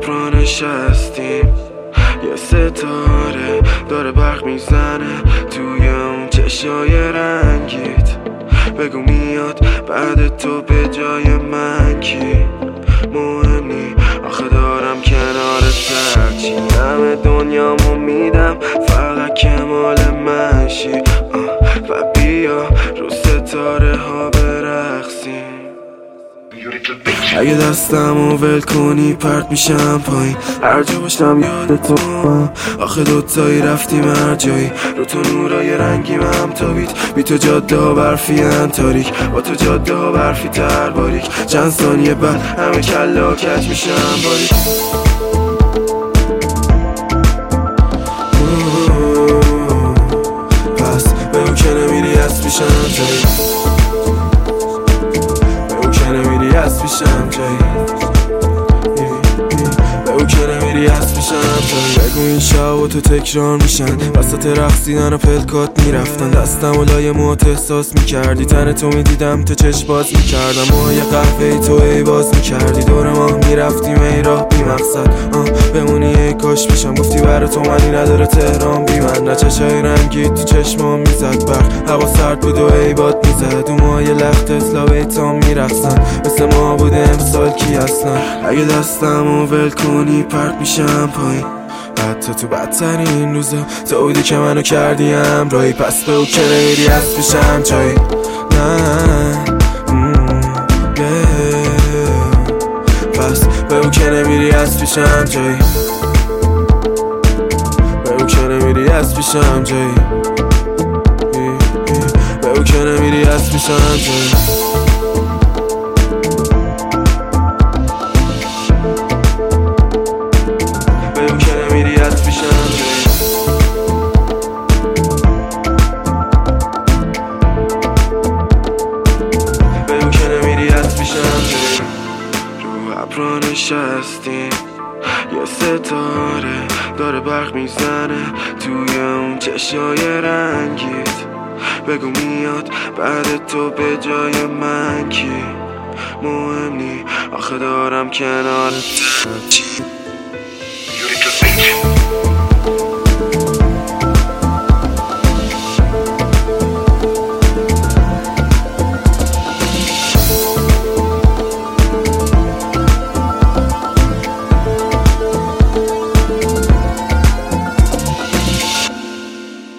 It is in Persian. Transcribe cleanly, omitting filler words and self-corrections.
ابرا نشستیم، یه ستاره داره برق میزنه توی اون چشای رنگیت. بگو میاد بعد تو به جای من کی؟ مهم نی آخه دارم کنارت هرچی همه دنیامو میدم فقط که مال من شی. و بیا رو ستاره ها برقصیم. اگه دستمو ول کنی پرت میشم پایین، هر جا باشم یاد تو. آخه دوتایی رفتیم هر جایی، رو تو نورای رنگی هم تابید. بی تو جاده ها برفی ان تاریک، با تو جاده ها برفی تر باریک. چند ثانیه بعد همه کله ها کج میشم باریک. پس به اون که نمیری از پیشم جایی، به اون که نمیری از پیشم جایی، به اون که نمیری از پیشم جایی. بگو این شب تو تکرار میشن، وسط رقصیدن و پلکات میرفتن. دستم و لای موت احساس میکردی، تن تو میدیدم تو چشم باز میکردم. موهای قهوه‌ای تو ای باز میکردی، دور ماه میرفتیم ای راه بی مقصد. بمونی ای کاش میشم، گفتی برا تو منی نداره تهران بی من. نه چشای رنگی تو چشمام میزد برق، هوا سرد بود و ای باد میزد. اون موهای لخت اسلاو ایتام میرقصن، مثل ما بوده امسال کی اصلا. اگه دستمو ول کنی پرت میشم پایین، حتی تو بدترین روزا تو بودی که منو کردی همراهی. پس به او که نمیری از پیشم جایی، نه پس به او که نمیری از پیشم جایی، به او که نمیری از پیشم جایی، به او که نمیری از پیشم جایی. ابرا نشستیم، یه ستاره داره برق میزنه توی اون چشای رنگیت. بگو میاد بعد تو به جای من کی؟ مهم نی آخه دارم کنارت.